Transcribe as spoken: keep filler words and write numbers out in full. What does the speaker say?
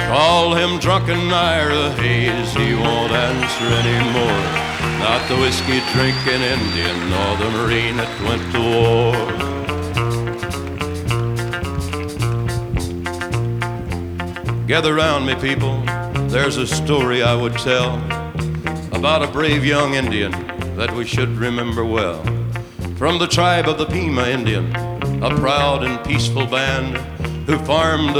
Call him drunken Ira Hayes, he won't answer anymore. Not the whiskey drinking Indian nor the Marine that went to war. Gather round me, people, there's a story I would tell about a brave young Indian that we should remember well. From the tribe of the Pima Indian, a proud and peaceful band who farmed